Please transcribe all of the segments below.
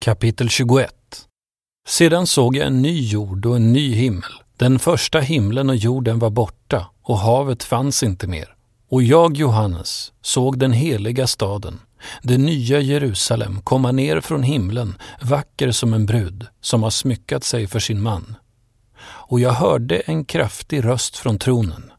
Kapitel 21. Sedan såg jag en ny jord och en ny himmel. Den första himlen och jorden var borta, och havet fanns inte mer. Och jag, Johannes, såg den heliga staden, det nya Jerusalem, komma ner från himlen, vacker som en brud, som har smyckat sig för sin man. Och jag hörde en kraftig röst från tronen.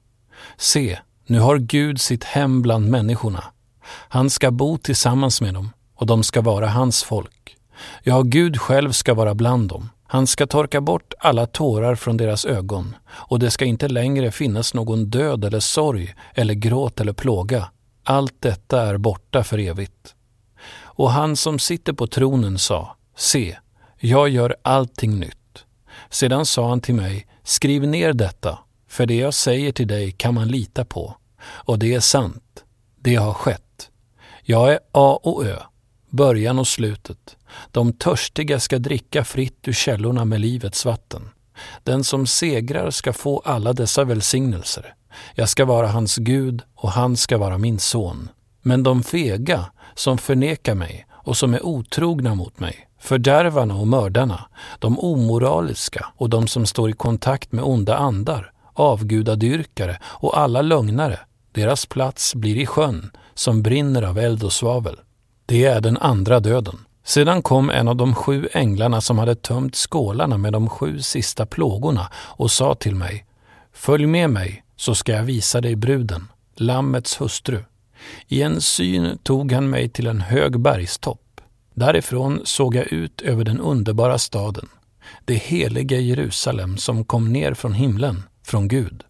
Se, nu har Gud sitt hem bland människorna. Han ska bo tillsammans med dem, och de ska vara hans folk. Ja, Gud själv ska vara bland dem. Han ska torka bort alla tårar från deras ögon, och det ska inte längre finnas någon död eller sorg eller gråt eller plåga. Allt detta är borta för evigt. Och han som sitter på tronen sa: Se, jag gör allting nytt. Sedan sa han till mig: Skriv ner detta, för det jag säger till dig kan man lita på. Och det är sant. Det har skett. Jag är A och Ö, början och slutet. De törstiga ska dricka fritt ur källorna med livets vatten. Den som segrar ska få alla dessa välsignelser. Jag ska vara hans Gud, och han ska vara min son. Men de fega som förnekar mig och som är otrogna mot mig, fördärvarna och mördarna, de omoraliska och de som står i kontakt med onda andar, avgudadyrkare och alla lögnare, deras plats blir i sjön som brinner av eld och svavel. Det är den andra döden. Sedan kom en av de 7 änglarna som hade tömt skålarna med de 7 sista plågorna och sa till mig: Följ med mig, så ska jag visa dig bruden, lammets hustru. I en syn tog han mig till en hög bergstopp. Därifrån såg jag ut över den underbara staden, det heliga Jerusalem som kom ner från himlen, från Gud.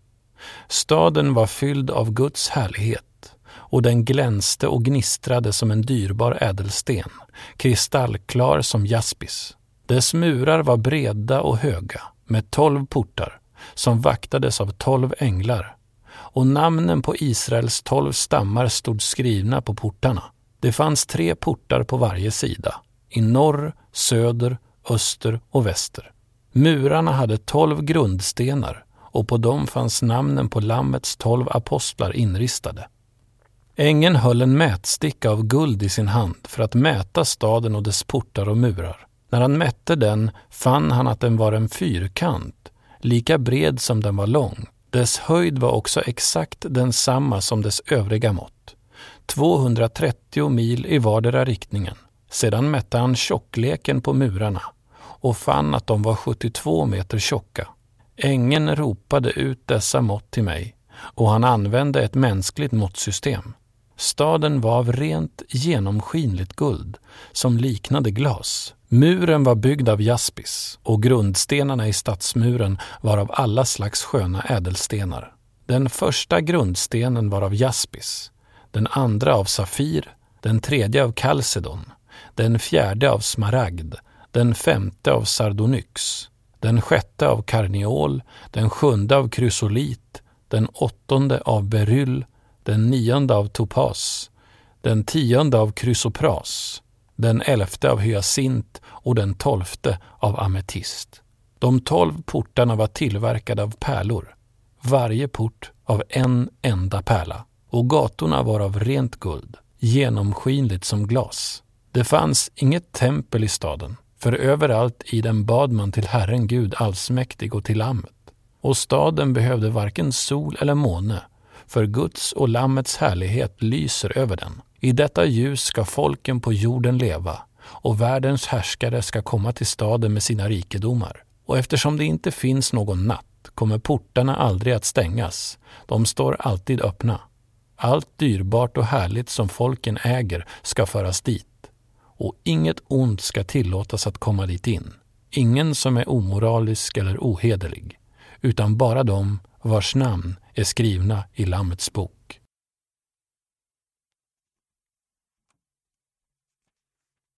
Staden var fylld av Guds härlighet, och den glänste och gnistrade som en dyrbar ädelsten, kristallklar som jaspis. Dess murar var breda och höga, med 12 portar, som vaktades av 12 änglar. Och namnen på Israels 12 stammar stod skrivna på portarna. Det fanns 3 portar på varje sida, i norr, söder, öster och väster. Murarna hade 12 grundstenar, och på dem fanns namnen på lammets 12 apostlar inristade. Ängeln höll en mätsticka av guld i sin hand för att mäta staden och dess portar och murar. När han mätte den fann han att den var en fyrkant, lika bred som den var lång. Dess höjd var också exakt densamma som dess övriga mått, 230 mil i vardera riktningen. Sedan mätte han tjockleken på murarna och fann att de var 72 meter tjocka. Ängeln ropade ut dessa mått till mig, och han använde ett mänskligt måttsystem. Staden var av rent genomskinligt guld, som liknade glas. Muren var byggd av jaspis, och grundstenarna i stadsmuren var av alla slags sköna ädelstenar. Den första grundstenen var av jaspis, den andra av safir, den tredje av kalcedon, den fjärde av smaragd, den femte av sardonyx, den sjätte av karneol, den sjunde av krysolit, den 8:e av beryll, den 9:e av topas, den 10:e av krysopras, den 11:e av hyacint och den 12:e av ametist. De 12 portarna var tillverkade av pärlor, varje port av en enda pärla, och gatorna var av rent guld, genomskinligt som glas. Det fanns inget tempel i staden, för överallt i den bad man till Herren Gud allsmäktig och till lammet. Och staden behövde varken sol eller måne, för Guds och lammets härlighet lyser över den. I detta ljus ska folken på jorden leva, och världens härskare ska komma till staden med sina rikedomar. Och eftersom det inte finns någon natt kommer portarna aldrig att stängas. De står alltid öppna. Allt dyrbart och härligt som folken äger ska föras dit, och inget ont ska tillåtas att komma dit in. Ingen som är omoralisk eller ohederlig, utan bara de vars namn är skrivna i Lammets bok.